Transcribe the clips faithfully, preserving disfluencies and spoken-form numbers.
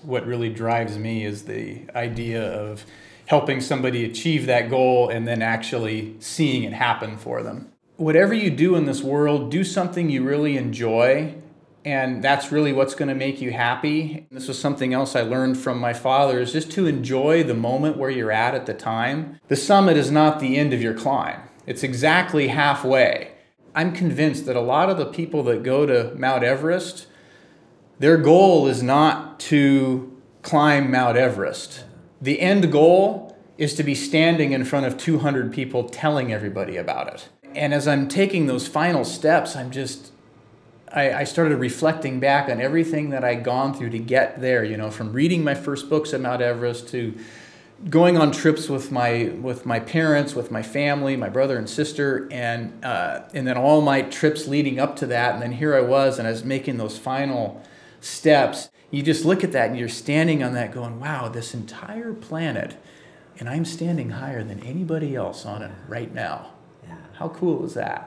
what really drives me is the idea of helping somebody achieve that goal and then actually seeing it happen for them. Whatever you do in this world, do something you really enjoy, and that's really what's going to make you happy. This was something else I learned from my father, is just to enjoy the moment where you're at at the time. The summit is not the end of your climb. It's exactly halfway. I'm convinced that a lot of the people that go to Mount Everest, their goal is not to climb Mount Everest. The end goal is to be standing in front of two hundred people telling everybody about it. And as I'm taking those final steps, I'm just, I, I started reflecting back on everything that I'd gone through to get there, you know, from reading my first books at Mount Everest to going on trips with my with my parents, with my family, my brother and sister, and uh, and then all my trips leading up to that. And then here I was, and I was making those final steps. You just look at that and you're standing on that going, wow, this entire planet, and I'm standing higher than anybody else on it right now. Yeah. How cool is that?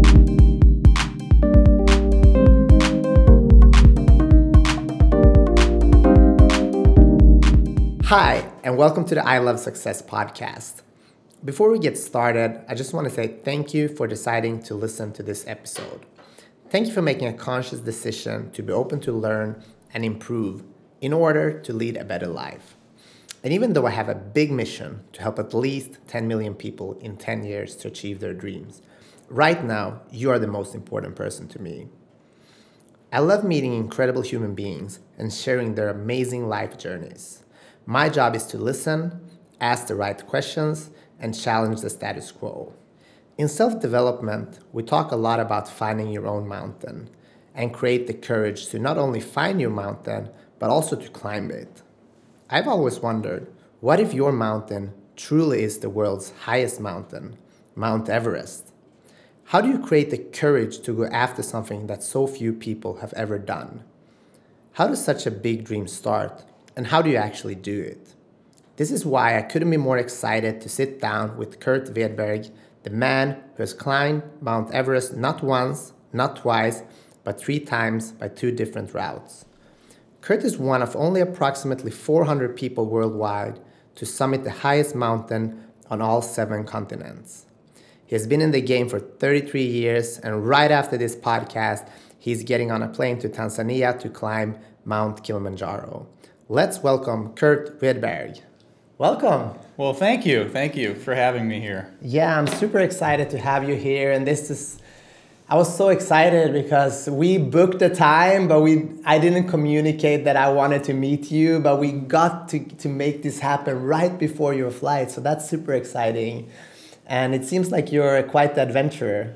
Hi, and welcome to the I Love Success podcast. Before we get started, I just want to say thank you for deciding to listen to this episode. Thank you for making a conscious decision to be open to learn and improve in order to lead a better life. And even though I have a big mission to help at least ten million people in ten years to achieve their dreams, right now, you are the most important person to me. I love meeting incredible human beings and sharing their amazing life journeys. My job is to listen, ask the right questions, and challenge the status quo. In self-development, we talk a lot about finding your own mountain and create the courage to not only find your mountain, but also to climb it. I've always wondered, what if your mountain truly is the world's highest mountain, Mount Everest? How do you create the courage to go after something that so few people have ever done? How does such a big dream start, and how do you actually do it? This is why I couldn't be more excited to sit down with Kurt Wedberg, the man who has climbed Mount Everest not once, not twice, but three times by two different routes. Kurt is one of only approximately four hundred people worldwide to summit the highest mountain on all seven continents. He has been in the game for thirty-three years, and right after this podcast, he's getting on a plane to Tanzania to climb Mount Kilimanjaro. Let's welcome Kurt Wedberg. Welcome. Well, thank you. Thank you for having me here. Yeah, I'm super excited to have you here, and this is I was so excited because we booked the time, but we I didn't communicate that I wanted to meet you, but we got to, to make this happen right before your flight. So that's super exciting. And it seems like you're quite the adventurer.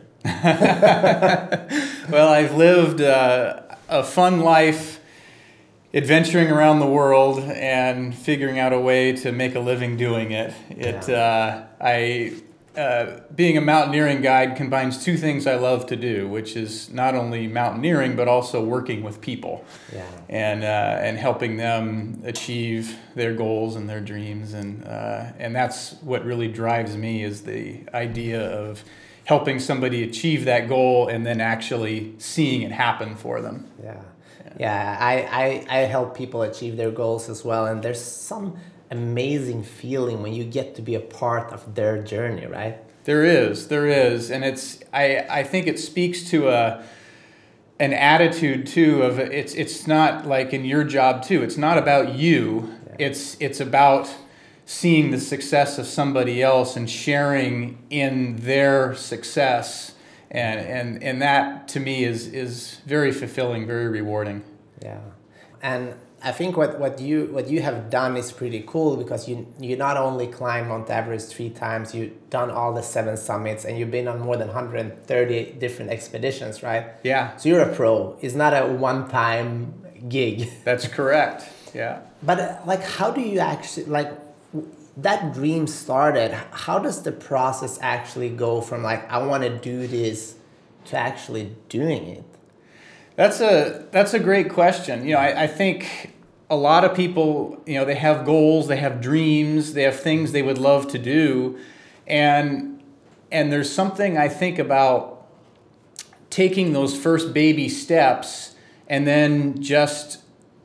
Well, I've lived uh, a fun life adventuring around the world and figuring out a way to make a living doing it. It Yeah. uh, I Uh, being a mountaineering guide combines two things I love to do, which is not only mountaineering, but also working with people Yeah. and uh, and helping them achieve their goals and their dreams. And uh, and that's what really drives me, is the idea of helping somebody achieve that goal and then actually seeing it happen for them. Yeah. Yeah, I, I, I help people achieve their goals as well. And there's some amazing feeling when you get to be a part of their journey, right? There is, there is, and it's. I, I think it speaks to a an attitude too of it's. It's not like in your job too. It's not about you. Yeah. It's it's about seeing the success of somebody else and sharing in their success, and and and that to me is is very fulfilling, very rewarding. Yeah, and I think what, what you what you have done is pretty cool, because you you not only climbed Mount Everest three times, you've done all the seven summits, and you've been on more than one hundred thirty different expeditions, right? Yeah. So you're a pro. It's not a one-time gig. That's correct. Yeah. But uh, like, how do you actually, like, that dream started, how does the process actually go from like, I want to do this, to actually doing it? That's a that's a great question. You know, I, I think a lot of people, you know, they have goals, they have dreams, they have things they would love to do, and and there's something I think about taking those first baby steps and then just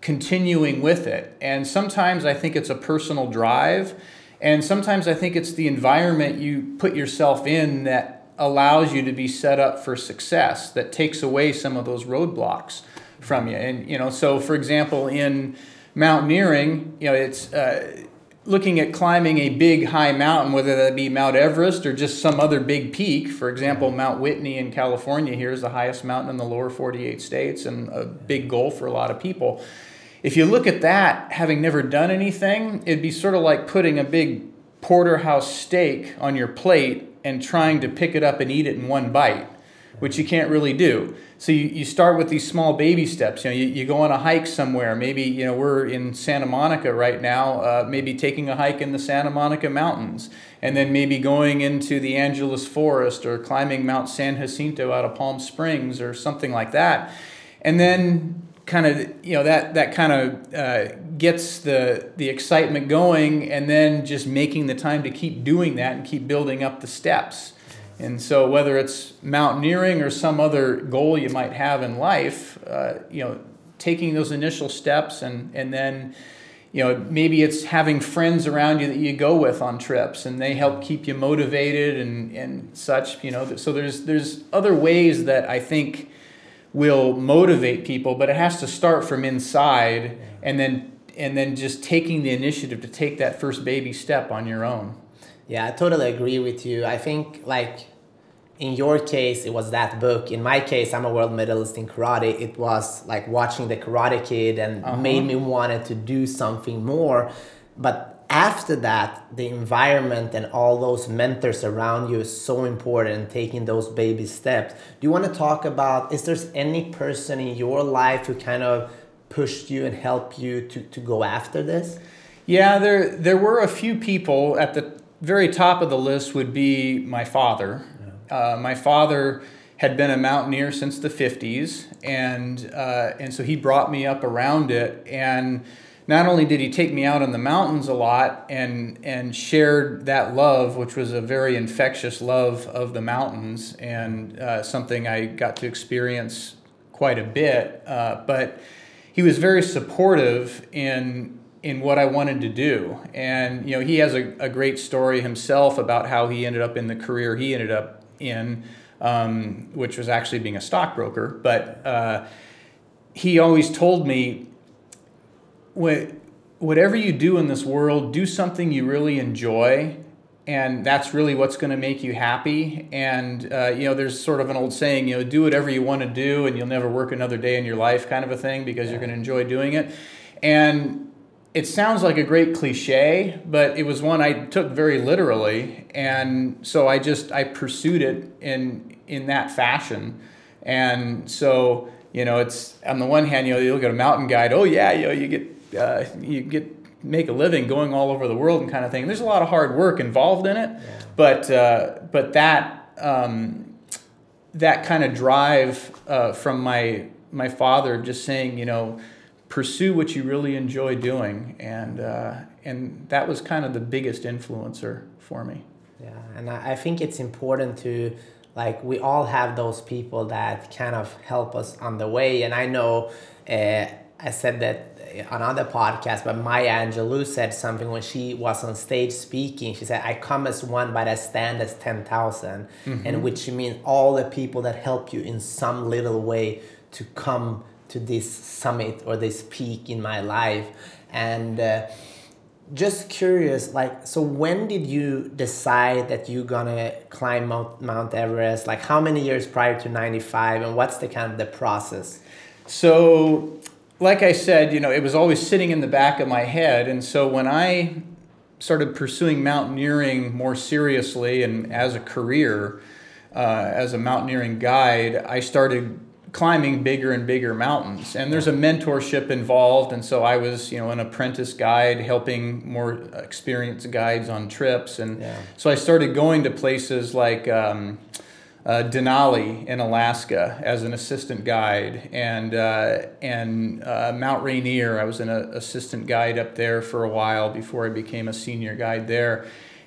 continuing with it. And sometimes I think it's a personal drive, and sometimes I think it's the environment you put yourself in that allows you to be set up for success, that takes away some of those roadblocks from you. And, you know, so for example, in mountaineering, you know, it's uh, looking at climbing a big high mountain, whether that be Mount Everest or just some other big peak. For example, Mount Whitney in California here is the highest mountain in the lower forty-eight states, and a big goal for a lot of people. If you look at that, having never done anything, it'd be sort of like putting a big porterhouse steak on your plate and trying to pick it up and eat it in one bite, which you can't really do. So you, you start with these small baby steps. You know, you, you go on a hike somewhere. Maybe, you know, we're in Santa Monica right now, uh, maybe taking a hike in the Santa Monica Mountains, and then maybe going into the Angeles Forest or climbing Mount San Jacinto out of Palm Springs or something like that. And then kind of, you know, that that kind of uh, gets the the excitement going, and then just making the time to keep doing that and keep building up the steps. And so whether it's mountaineering or some other goal you might have in life, uh, you know, taking those initial steps, and, and then, you know, maybe it's having friends around you that you go with on trips and they help keep you motivated and, and such, you know. So there's there's other ways that I think will motivate people, but it has to start from inside, and then and then just taking the initiative to take that first baby step on your own. Yeah, I totally agree with you. I think, like, in your case, it was that book. In my case, I'm a world medalist in karate. It was like watching The Karate Kid, and uh-huh. made me wanted to do something more. But after that, the environment and all those mentors around you is so important, taking those baby steps. Do you want to talk about, is there any person in your life who kind of pushed you and helped you to, to go after this? Yeah, there there were a few people. At the very top of the list would be my father. Uh, my father had been a mountaineer since the fifties, and uh, and so he brought me up around it. And not only did he take me out in the mountains a lot and and shared that love, which was a very infectious love of the mountains, and uh, something I got to experience quite a bit, uh, but he was very supportive in in what I wanted to do. And, you know, he has a, a great story himself about how he ended up in the career he ended up in, um, which was actually being a stockbroker. But uh, he always told me, whatever you do in this world, do something you really enjoy, and that's really what's going to make you happy. And, uh, you know, there's sort of an old saying, you know, do whatever you want to do and you'll never work another day in your life, kind of a thing, because yeah. you're going to enjoy doing it. And it sounds like a great cliche, but it was one I took very literally, and so I just I pursued it in in that fashion. And so, you know, it's on the one hand, you know, you look at a mountain guide, oh yeah, you know, you get uh, you get make a living going all over the world and kind of thing. There's a lot of hard work involved in it, yeah. but uh, but that um, that kind of drive uh, from my my father, just saying, you know, pursue what you really enjoy doing, and uh, and that was kind of the biggest influencer for me. Yeah, and I think it's important to, like, we all have those people that kind of help us on the way. And I know uh, I said that on other podcasts, but Maya Angelou said something when she was on stage speaking. She said, "I come as one, but I stand as ten thousand," mm-hmm. and which means all the people that help you in some little way to come to this summit or this peak in my life. And uh, just curious, like, so when did you decide that you're gonna climb Mount, Mount Everest? Like, how many years prior to ninety-five, and what's the kind of the process? So, like I said, you know, it was always sitting in the back of my head. And so when I started pursuing mountaineering more seriously and as a career, uh, as a mountaineering guide, I started climbing bigger and bigger mountains, and there's a mentorship involved. And so I was, you know, an apprentice guide helping more experienced guides on trips. And yeah. so I started going to places like um, uh, Denali in Alaska as an assistant guide, and uh, and uh, Mount Rainier. I was an uh, assistant guide up there for a while before I became a senior guide there.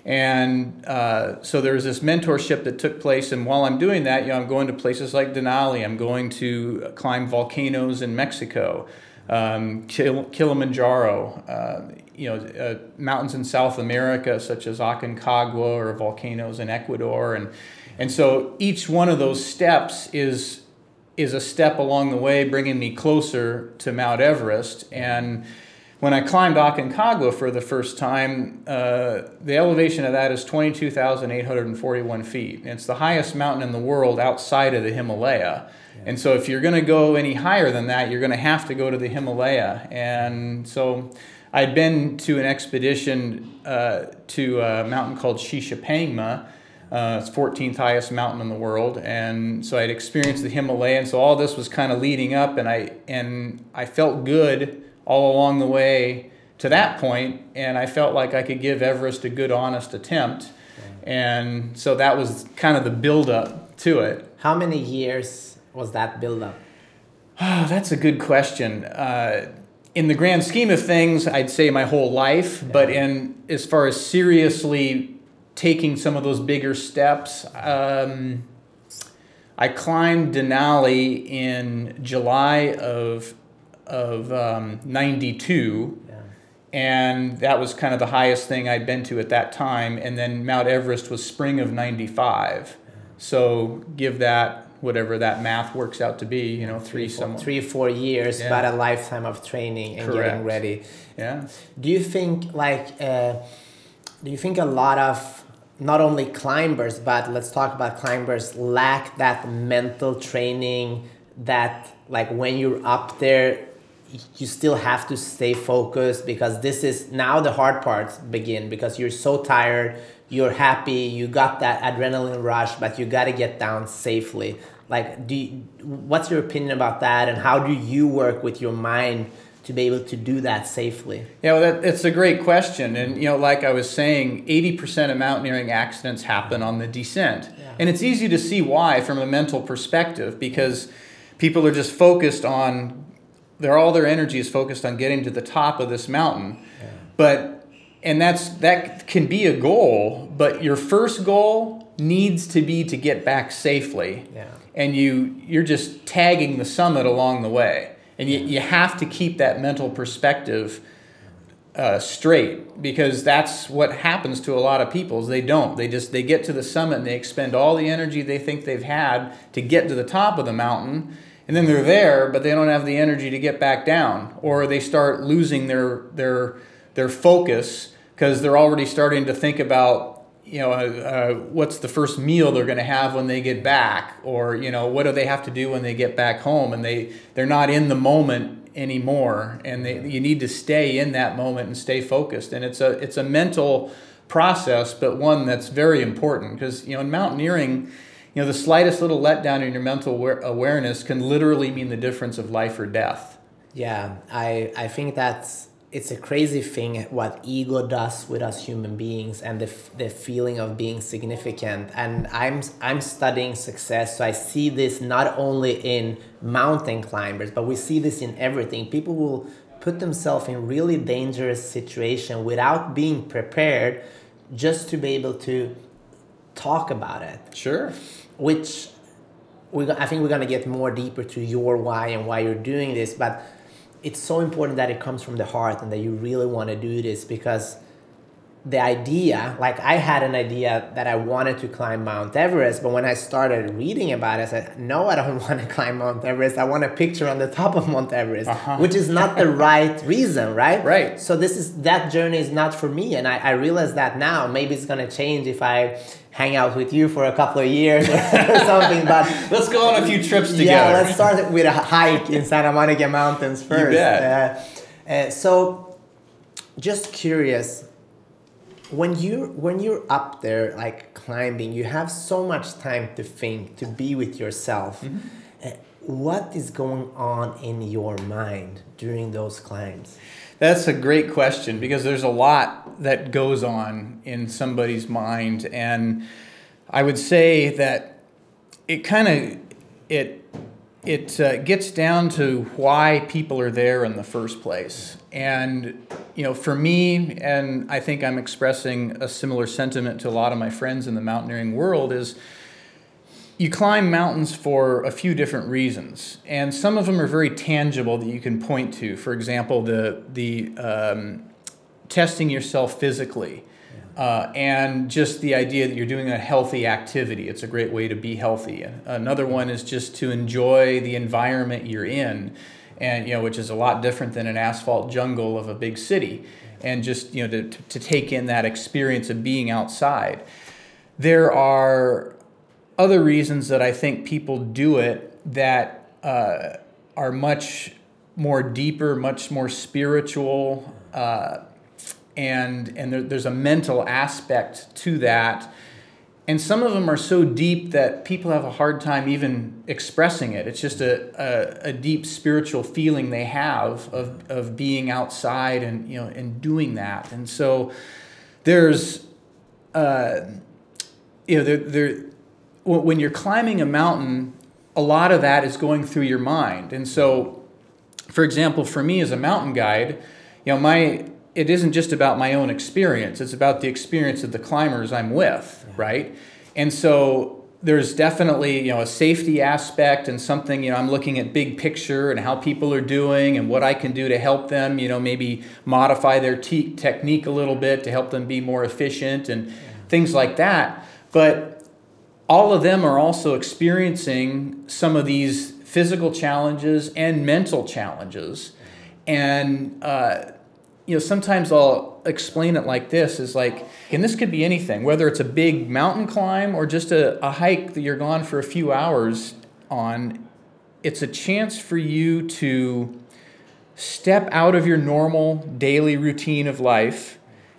And uh, so there was this mentorship that took place, and while I'm doing that, you know, I'm going to places like Denali. I'm going to climb volcanoes in Mexico. um, Kil- Kilimanjaro, uh, you know, uh, mountains in South America such as Aconcagua or volcanoes in Ecuador, and and so each one of those steps is is a step along the way, bringing me closer to Mount Everest. And when I climbed Aconcagua for the first time, uh, the elevation of that is twenty-two thousand eight hundred forty-one feet. It's the highest mountain in the world outside of the Himalaya. Yeah. And so if you're going to go any higher than that, you're going to have to go to the Himalaya. And so I'd been to an expedition uh, to a mountain called Shishapangma. Uh, it's fourteenth highest mountain in the world, and so I'd experienced the Himalaya, and so all this was kind of leading up, and I and I felt good all along the way to that point, and I felt like I could give Everest a good, honest attempt, and so that was kind of the build-up to it. How many years was that build-up? Oh, that's a good question. Uh, in the grand scheme of things, I'd say my whole life, yeah. But in as far as seriously taking some of those bigger steps, um, I climbed Denali in July of of um, ninety-two, yeah. And that was kind of the highest thing I'd been to at that time. And then Mount Everest was spring of ninety-five. Yeah. So give that whatever that math works out to be, you know, three some three four years, yeah. But a lifetime of training and Correct. Getting ready. Yeah. Do you think like uh, do you think a lot of not only climbers, but let's talk about climbers, lack that mental training that like when you're up there, you still have to stay focused, because this is now the hard parts begin, because you're so tired, you're happy, you got that adrenaline rush, but you got to get down safely. Like, do you, what's your opinion about that, and how do you work with your mind to be able to do that safely? Yeah, well, that, it's a great question. And, you know, like I was saying, eighty percent of mountaineering accidents happen on the descent. Yeah. And it's easy to see why from a mental perspective, because people are just focused on, their all their energy is focused on getting to the top of this mountain. Yeah. But, and that's that can be a goal, but your first goal needs to be to get back safely. Yeah. And you, you're just tagging the summit along the way. And you, you have to keep that mental perspective uh, straight, because that's what happens to a lot of people is they don't. They just they get to the summit and they expend all the energy they think they've had to get to the top of the mountain, and then they're there, but they don't have the energy to get back down, or they start losing their their their focus because they're already starting to think about, you know, uh, what's the first meal they're going to have when they get back, or, you know, what do they have to do when they get back home, and they they're not in the moment anymore, and they, you need to stay in that moment and stay focused. And it's a it's a mental process, but one that's very important, because, you know, in mountaineering, you know, the slightest little letdown in your mental awareness can literally mean the difference of life or death. Yeah, I I think that's it's a crazy thing what ego does with us human beings, and the the feeling of being significant. And I'm I'm studying success, so I see this not only in mountain climbers, but we see this in everything. People will put themselves in really dangerous situation without being prepared, just to be able to talk about it. Sure. Which we I think we're gonna get more deeper to your why and why you're doing this, but it's so important that it comes from the heart and that you really want to do this, because the idea, like I had an idea that I wanted to climb Mount Everest, but when I started reading about it, I said, no, I don't want to climb Mount Everest. I want a picture on the top of Mount Everest, uh-huh. which is not the right reason, right? Right. So this is, that journey is not for me. And I, I realize that now. Maybe it's going to change if I hang out with you for a couple of years or something, but let's go on a few trips together. Yeah, let's start with a hike in Santa Monica Mountains first. You bet. Uh, uh, so just curious, when you when you're up there like climbing, you have so much time to think, to be with yourself. Mm-hmm. Uh, what is going on in your mind during those climbs? That's a great question, because there's a lot that goes on in somebody's mind, and I would say that it kind of it it uh, gets down to why people are there in the first place. And, you know, for me, and I think I'm expressing a similar sentiment to a lot of my friends in the mountaineering world, is you climb mountains for a few different reasons, and some of them are very tangible that you can point to. For example, the the um, testing yourself physically, yeah. uh, and just the idea that you're doing a healthy activity. It's a great way to be healthy. Another one is just to enjoy the environment you're in, and you know, which is a lot different than an asphalt jungle of a big city, and just you know to to take in that experience of being outside. There are other reasons that I think people do it that uh, are much more deeper, much more spiritual, uh, and and there, there's a mental aspect to that. And some of them are so deep that people have a hard time even expressing it. It's just a, a, a deep spiritual feeling they have of, of being outside and you know and doing that. And so there's uh, you know there there when you're climbing a mountain, a lot of that is going through your mind. And so, for example, for me as a mountain guide, you know, my it isn't just about my own experience. It's about the experience of the climbers I'm with, yeah. right? And so there's definitely, you know, a safety aspect and something, you know, I'm looking at big picture and how people are doing and what I can do to help them, you know, maybe modify their te- technique a little bit to help them be more efficient and yeah. things like that. But all of them are also experiencing some of these physical challenges and mental challenges. And, uh, you know, sometimes I'll explain it like this, is like, and this could be anything, whether it's a big mountain climb or just a, a hike that you're gone for a few hours on, it's a chance for you to step out of your normal daily routine of life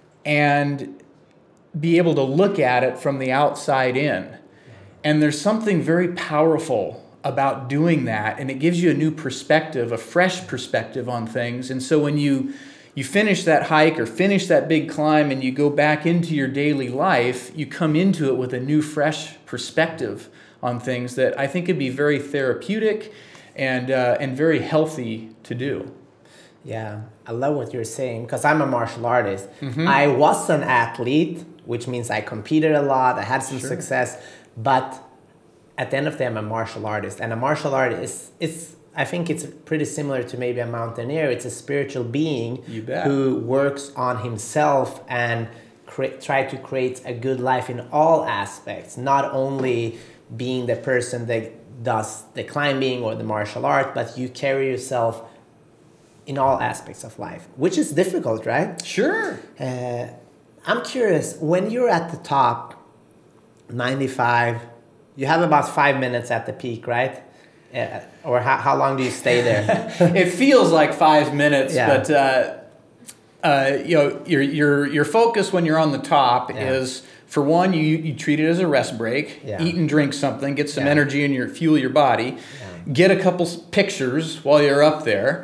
and be able to look at it from the outside in. And there's something very powerful about doing that, and it gives you a new perspective, a fresh perspective on things. And so when you you finish that hike or finish that big climb and you go back into your daily life, you come into it with a new, fresh perspective on things that I think could be very therapeutic and uh, and very healthy to do. Yeah, I love what you're saying, because I'm a martial artist. Mm-hmm. I was an athlete, which means I competed a lot, I had some Sure. success, but at the end of the day, I'm a martial artist. And a martial artist, it's, I think it's pretty similar to maybe a mountaineer. It's a spiritual being You bet. who works on himself and cre- try to create a good life in all aspects, not only being the person that does the climbing or the martial art, but you carry yourself in all aspects of life, which is difficult, right? Sure. Uh, I'm curious, when you're at the top, ninety-five, you have about five minutes at the peak, right? Uh, or how, how long do you stay there? It feels like five minutes, Yeah. but uh, uh, you know, your your your focus when you're on the top Yeah. is, for one, you you treat it as a rest break. Yeah. Eat and drink something, get some Yeah. energy in your fuel your body. Yeah. Get a couple s- pictures while you're up there,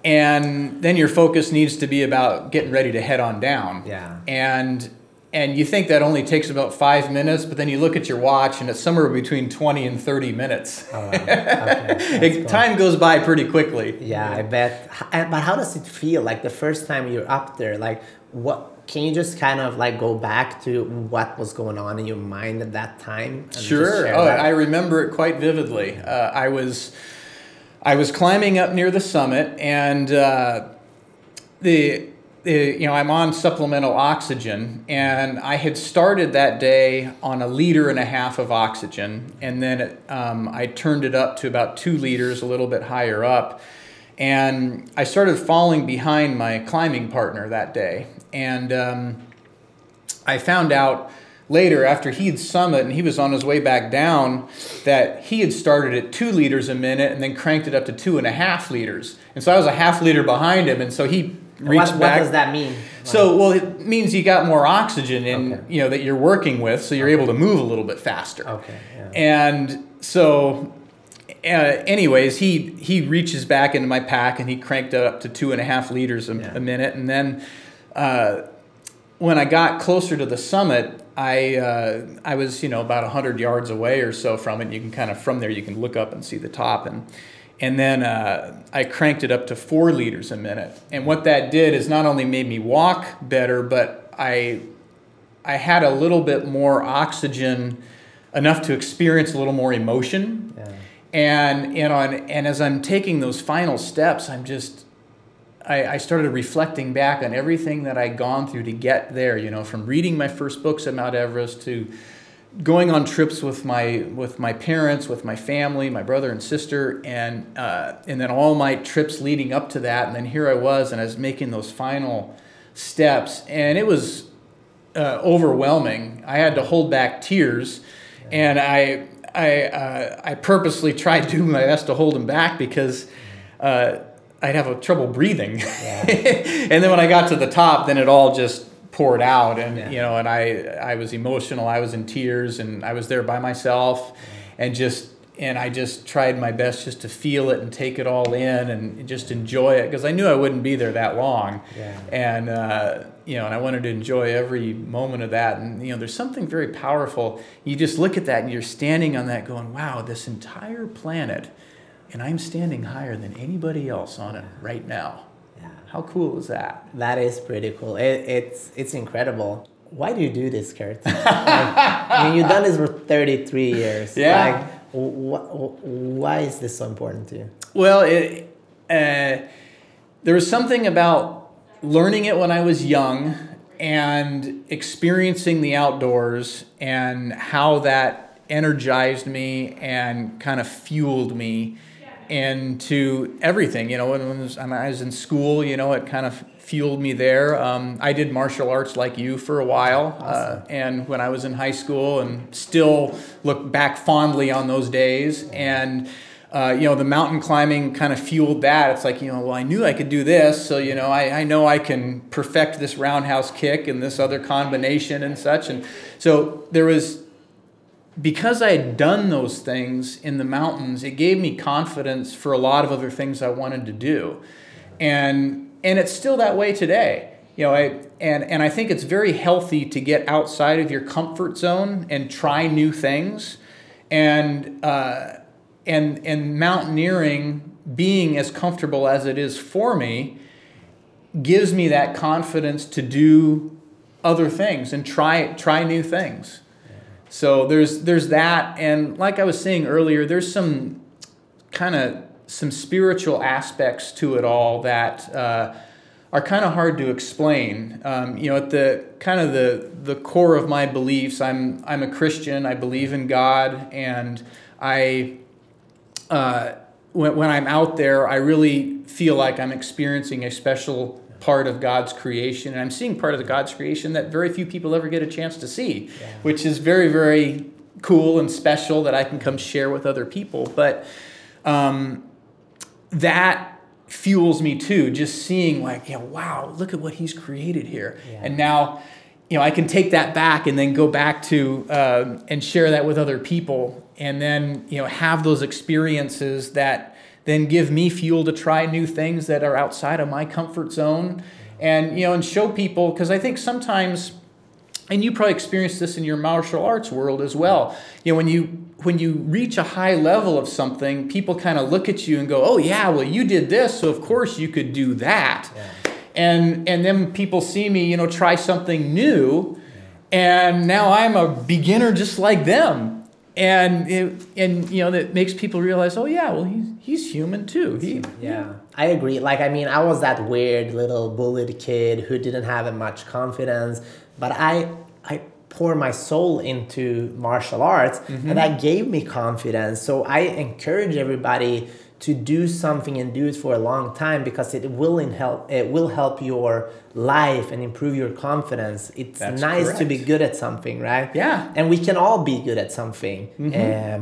and then your focus needs to be about getting ready to head on down. Yeah. And and you think that only takes about five minutes, but then you look at your watch and it's somewhere between twenty and thirty minutes. Oh, wow. Okay. It, Cool. time goes by pretty quickly. Yeah, I bet. H- But how does it feel? Like the first time you're up there, like what? Can you just kind of like go back to what was going on in your mind at that time? and just Sure. share Oh, that? I remember it quite vividly. Uh, I was, I was climbing up near the summit, and uh, the, the, you know, I'm on supplemental oxygen, and I had started that day on a liter and a half of oxygen, and then it, um, I turned it up to about two liters, a little bit higher up, and I started falling behind my climbing partner that day, and um, I found out later, after he had summit and he was on his way back down, that he had started at two liters a minute and then cranked it up to two and a half liters. And so I was a half liter behind him, and so he reached what, back. What does that mean? So, well, it means you got more oxygen in, Okay. you know, that you're working with, so you're able to move a little bit faster. Okay. Yeah. And so, uh, anyways, he he reaches back into my pack and he cranked it up to two and a half liters a, Yeah. a minute. And then uh, when I got closer to the summit, I uh, I was, you know, about one hundred yards away or so from it. You can kind of, from there, you can look up and see the top. And and then uh, I cranked it up to four liters a minute. And what that did is not only made me walk better, but I I had a little bit more oxygen enough to experience a little more emotion. Yeah. And and on and as I'm taking those final steps, I'm just I, I started reflecting back on everything that I'd gone through to get there. You know, from reading my first books at Mount Everest to going on trips with my with my parents, with my family, my brother and sister, and uh, and then all my trips leading up to that. And then here I was, and I was making those final steps, and it was uh, overwhelming. I had to hold back tears, yeah. and I. I uh, I purposely tried to do my best to hold them back because uh, I'd have a trouble breathing. Yeah. And then when I got to the top, then it all just poured out, and yeah. you know, and I I was emotional. I was in tears, and I was there by myself, yeah. and just and I just tried my best just to feel it and take it all in and just enjoy it because I knew I wouldn't be there that long, yeah. and uh, you know, and I wanted to enjoy every moment of that. And you know, there's something very powerful. You just look at that and you're standing on that, going, "Wow, this entire planet, and I'm standing higher than anybody else on it right now." Yeah. How cool is that? That is pretty cool. It, it's it's incredible. Why do you do this, Kurt? Like, I mean, you've done this for thirty-three years. Yeah. Like, wh- why is this so important to you? Well, it, uh, there was something about learning it when I was young and experiencing the outdoors and how that energized me and kind of fueled me into everything. You know, when, when I was in school, you know, it kind of fueled me there. Um, I did martial arts like you for a while, awesome. uh, and when I was in high school, and still look back fondly on those days. And uh, you know, the mountain climbing kind of fueled that. It's like, you know, well, I knew I could do this, so you know, I, I know I can perfect this roundhouse kick and this other combination and such. And so there was, because I had done those things in the mountains, it gave me confidence for a lot of other things I wanted to do. And and it's still that way today. You know, I and, and I think it's very healthy to get outside of your comfort zone and try new things. And uh, and and mountaineering, being as comfortable as it is for me, gives me that confidence to do other things and try try new things. So there's there's that, and like I was saying earlier, there's some kind of some spiritual aspects to it all that uh, are kind of hard to explain. Um, you know, at the kind of the the core of my beliefs, I'm I'm a Christian. I believe in God, and I uh, when when I'm out there, I really feel like I'm experiencing a special part of God's creation, and I'm seeing part of the God's creation that very few people ever get a chance to see, yeah. which is very, very cool and special that I can come share with other people. But um, that fuels me too, just seeing like, yeah, wow, look at what he's created here. Yeah. And now, you know, I can take that back and then go back to uh, and share that with other people, and then, you know, have those experiences that then give me fuel to try new things that are outside of my comfort zone, and you know, and show people, because I think sometimes, and you probably experienced this in your martial arts world as well, you know, when you when you reach a high level of something, people kind of look at you and go, oh yeah, well you did this, so of course you could do that. Yeah. and and then people see me, you know, try something new, yeah. and now I'm a beginner just like them. And it, and you know, that makes people realize, oh yeah, well he's he's human too. He, yeah. yeah, I agree. Like, I mean, I was that weird little bullied kid who didn't have much confidence, but I I pour my soul into martial arts, mm-hmm. and that gave me confidence. So I encourage everybody to do something and do it for a long time, because it will help. It will help your life and improve your confidence. It's That's nice correct. To be good at something, right? Yeah. And we can all be good at something. Mm-hmm. Um,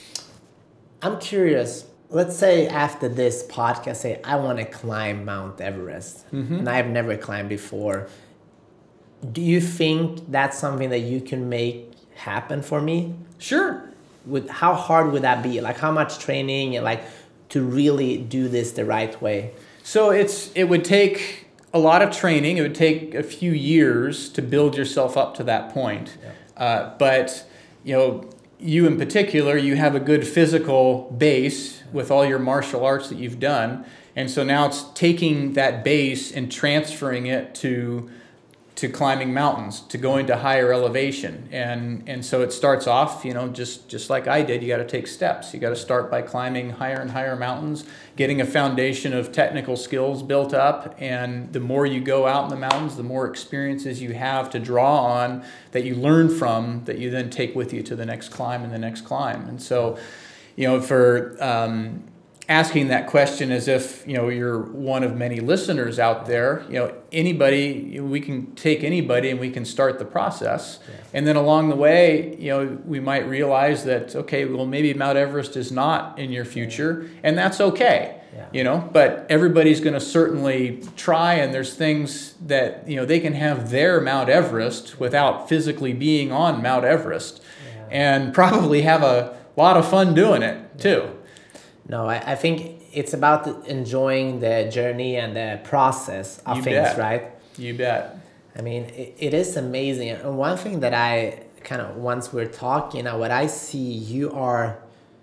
I'm curious. Let's say after this podcast, say I want to climb Mount Everest, mm-hmm. and I've never climbed before. Do you think that's something that you can make happen for me? Sure. With how hard would that be? Like, how much training and like to really do this the right way? So it's it would take a lot of training. It would take a few years to build yourself up to that point. Yeah. Uh, but you know, you in particular, you have a good physical base with all your martial arts that you've done, and so now it's taking that base and transferring it to to climbing mountains, to going to higher elevation. And and so it starts off, you know, just, just like I did, you got to take steps. You got to start by climbing higher and higher mountains, getting a foundation of technical skills built up. And the more you go out in the mountains, the more experiences you have to draw on that you learn from, that you then take with you to the next climb and the next climb. And so, you know, for um, asking that question as if, you know, you're one of many listeners out there, you know, anybody, we can take anybody and we can start the process. Yeah. And then along the way, you know, we might realize that, okay, well, maybe Mount Everest is not in your future, and that's okay. Yeah. You know, but everybody's going to certainly try, and there's things that, you know, they can have their Mount Everest without physically being on Mount Everest, yeah. and probably have a lot of fun doing it too. No, I, I think it's about enjoying the journey and the process of you things, bet. right? You bet. I mean, it, it is amazing. And one thing that I kind of, once we're talking, uh, what I see, you are,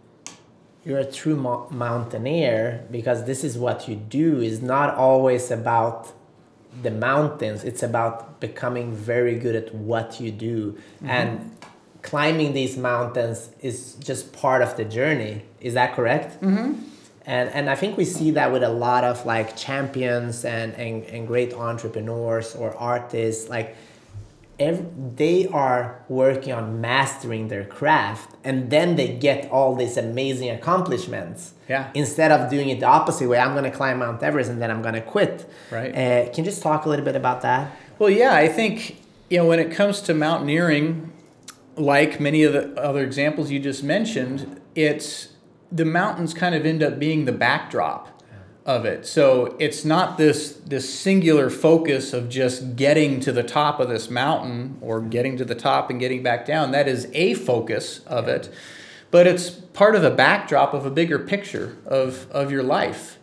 you're a true mo- mountaineer, because this is what you do. Is not always about the mountains. It's about becoming very good at what you do. Mm-hmm. And climbing these mountains is just part of the journey. Is that correct? Mm-hmm. And and I think we see that with a lot of like champions and, and, and great entrepreneurs or artists. Like every, they are working on mastering their craft, and then they get all these amazing accomplishments. Yeah. Instead of doing it the opposite way, I'm going to climb Mount Everest and then I'm going to quit. Right. Uh, can you just talk a little bit about that? Well, yeah, I think, you know, when it comes to mountaineering, like many of the other examples you just mentioned, it's the mountains kind of end up being the backdrop of it. So it's not this this singular focus of just getting to the top of this mountain or getting to the top and getting back down. That is a focus of it, but it's part of the backdrop of a bigger picture of of your life,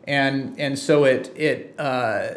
and and so it it uh,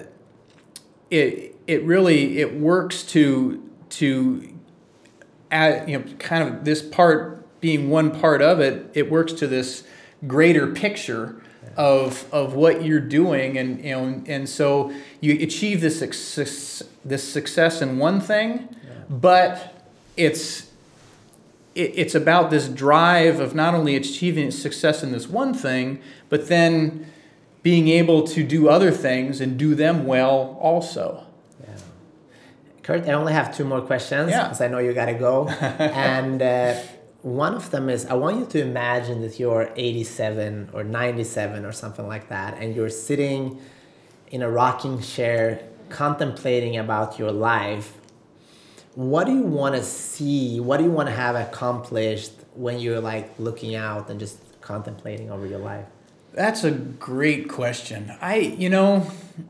it it really it works to to add, you know, kind of this part being one part of it, it works to this greater picture of of what you're doing, and you know, and so you achieve this success, this success in one thing, yeah. but it's it, it's about this drive of not only achieving success in this one thing, but then being able to do other things and do them well also. Yeah. Kurt, I only have two more questions, yeah. because I know you got to go, and. Uh, One of them is, I want you to imagine that you're eighty-seven or ninety-seven or something like that, and you're sitting in a rocking chair contemplating about your life. What do you want to see? What do you want to have accomplished when you're like looking out and just contemplating over your life? That's a great question. I, you know,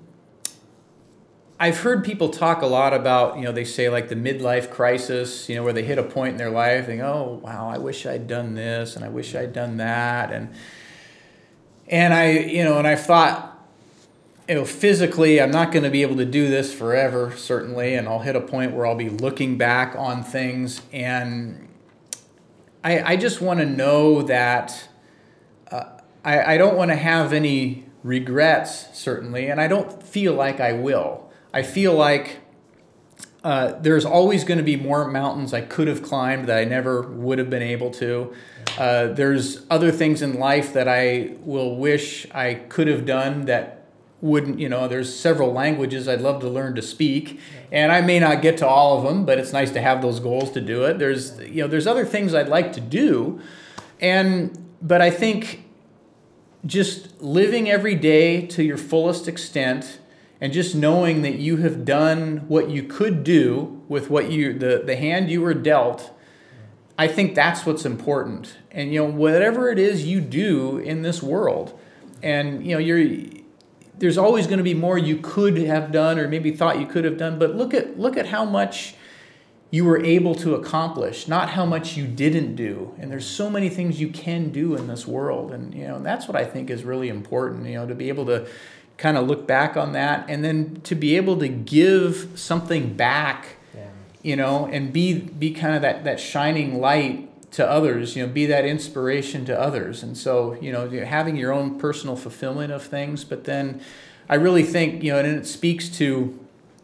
I've heard people talk a lot about, you know, they say like the midlife crisis, you know, where they hit a point in their life, they go, oh, wow, I wish I'd done this and I wish I'd done that. And, and I, you know, and I've thought, you know, physically, I'm not going to be able to do this forever, certainly. And I'll hit a point where I'll be looking back on things. And I, I just want to know that uh, I, I don't want to have any regrets, certainly. And I don't feel like I will. I feel like uh, there's always going to be more mountains I could have climbed that I never would have been able to. Uh, there's other things in life that I will wish I could have done that wouldn't, you know, there's several languages I'd love to learn to speak, and I may not get to all of them, but it's nice to have those goals to do it. There's, you know, there's other things I'd like to do, and but I think just living every day to your fullest extent, and just knowing that you have done what you could do with what you the, the hand you were dealt, I think that's what's important. And you know, whatever it is you do in this world, and you know, you're there's always going to be more you could have done or maybe thought you could have done, but look at look at how much you were able to accomplish, not how much you didn't do. And there's so many things you can do in this world, and you know, and that's what I think is really important, you know, to be able to kind of look back on that, and then to be able to give something back, yeah. you know, and be be kind of that, that shining light to others, you know, be that inspiration to others. And so, you know, having your own personal fulfillment of things, but then I really think, you know, and it speaks to,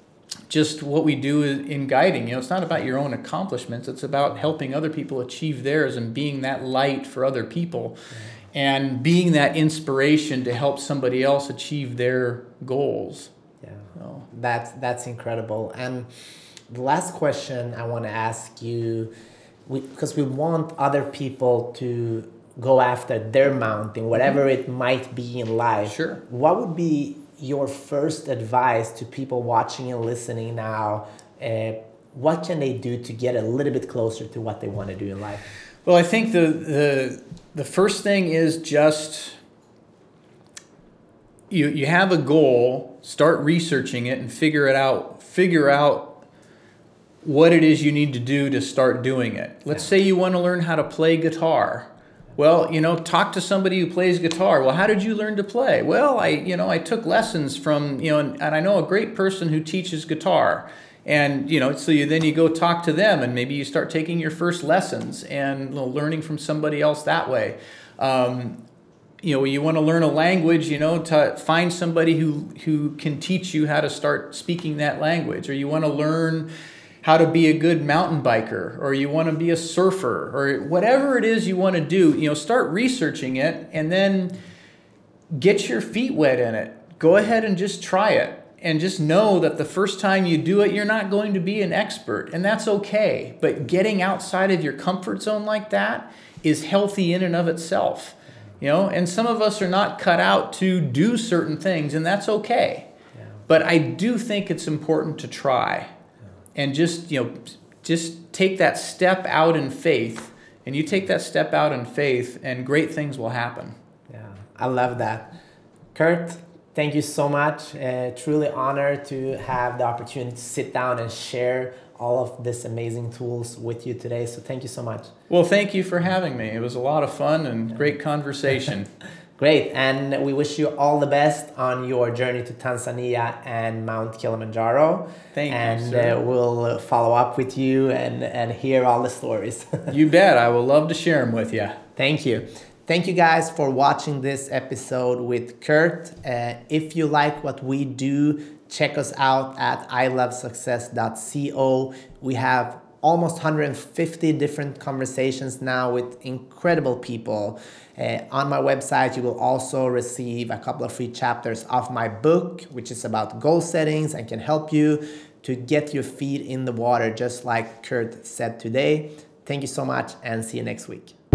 just what we do in guiding. You know, it's not about your own accomplishments. It's about helping other people achieve theirs and being that light for other people, and being that inspiration to help somebody else achieve their goals. Yeah, so. that's that's incredible. And the last question I want to ask you, we, because we want other people to go after their mountain, whatever mm-hmm. it might be in life. Sure. What would be your first advice to people watching and listening now? Uh, what can they do to get a little bit closer to what they want to do in life? Well, I think the the the first thing is just you you have a goal, start researching it and figure it out. Figure out what it is you need to do to start doing it. Let's yeah. say you want to learn how to play guitar. Well, you know, talk to somebody who plays guitar. Well, how did you learn to play? Well, I, you know, I took lessons from, you know, and, and I know a great person who teaches guitar. And, you know, so you, then you go talk to them, and maybe you start taking your first lessons and, you know, learning from somebody else that way. Um, you know, you want to learn a language, you know, to find somebody who, who can teach you how to start speaking that language. Or you want to learn how to be a good mountain biker, or you want to be a surfer, or whatever it is you want to do, you know, start researching it and then get your feet wet in it. Go ahead and just try it, and just know that the first time you do it, you're not going to be an expert, and that's okay. But getting outside of your comfort zone like that is healthy in and of itself, you know, and some of us are not cut out to do certain things, and that's okay. Yeah. But I do think it's important to try. And just, you know, just take that step out in faith, and you take that step out in faith, and great things will happen. Yeah, I love that. Kurt, thank you so much. Uh, truly honored to have the opportunity to sit down and share all of these amazing tools with you today. So thank you so much. Well, thank you for having me. It was a lot of fun and great conversation. Great, and we wish you all the best on your journey to Tanzania and Mount Kilimanjaro. Thank and, you, sir. And uh, we'll follow up with you and, and hear all the stories. You bet. I will love to share them with you. Thank you. Thank you guys for watching this episode with Kurt. Uh, if you like what we do, check us out at i love success dot co. We have almost one hundred fifty different conversations now with incredible people. Uh, on my website, you will also receive a couple of free chapters of my book, which is about goal settings and can help you to get your feet in the water, just like Kurt said today. Thank you so much, and see you next week.